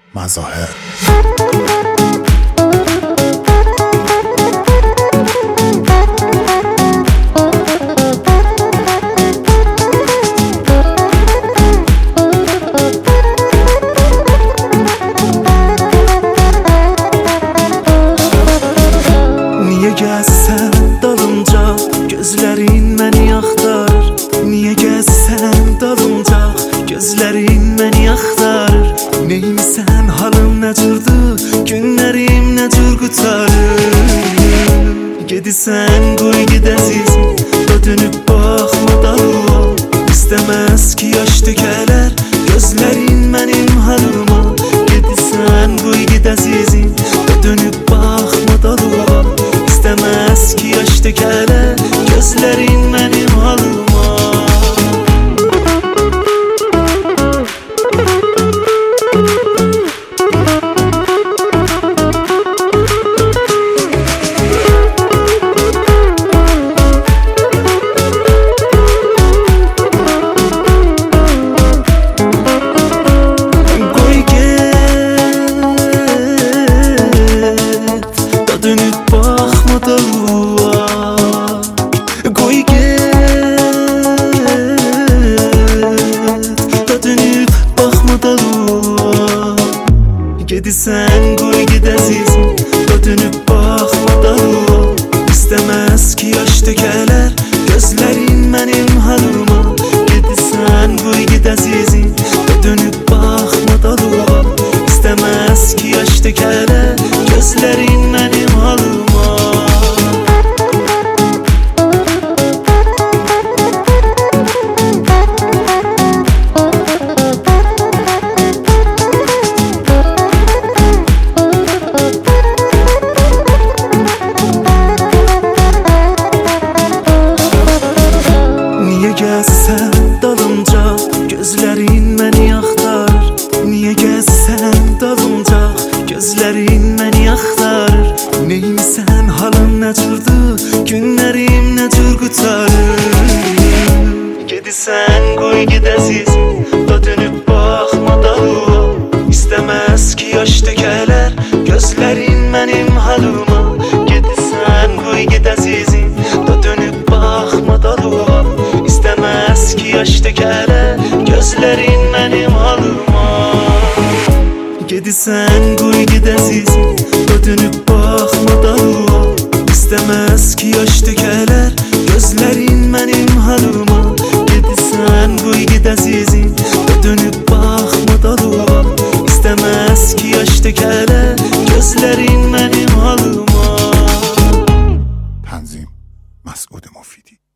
مظاهر. Niye gəlsən dalınca, gözlərin məni axtarır. Niye gəlsən dalınca, gözlərin məni axtarır. Neymisən, halım nə cürdür, günlərim nə cür qutarır. Gedirsən, qoy gedəsizim, da dönüb baxma dalıma. İstəməz ki, yaş tökələr, gözlərin mənim halıma. Gedirsən, qoy gedəsizim, da dönüb baxma dalıma. İstəməz ki, yaş tökələr, gözlərin mənim halıma. Dönüp baxma dalıma, qoy get. Da dönüp baxma dalıma. Gedirsən, qoy gedəsizim, da dönüp baxma dalıma. İstəməz ki, yaş tökələr, gözlərin mənim halıma. Gedirsən, qoy gedəsizim, da dönüp baxma dalıma. İstəməz ki, yaş tökələr, gözlərin mənim halıma. Niye gəlsən dalınca, gözlərin məni axtarır. Niye gəlsən dalınca, gözlərin məni axtarır. Neymisən, halım nə cürdür, günlərim nə cür qutarır. Gedirsən, qoy gedəsizim, da dönüb baxma dalıma. İstəməz ki, yaş tökələr, gözlərin mənim halıma. Gedirsən, qoy gedəsizim, da dönüb baxma dalıma. İstəməz ki, yaş tökələr, gözlərin mənim halıma. Gedirsən, qoy gedəsizim, da dönüb baxma dalıma. İstəməz ki, yaş tökələr, gözlərin mənim halıma. Gedirsən, qoy gedəsizim, da dönüb baxma dalıma. İstəməz ki, yaş tökələr, gözlərin mənim halıma. تنظیم مسعود مفیدی.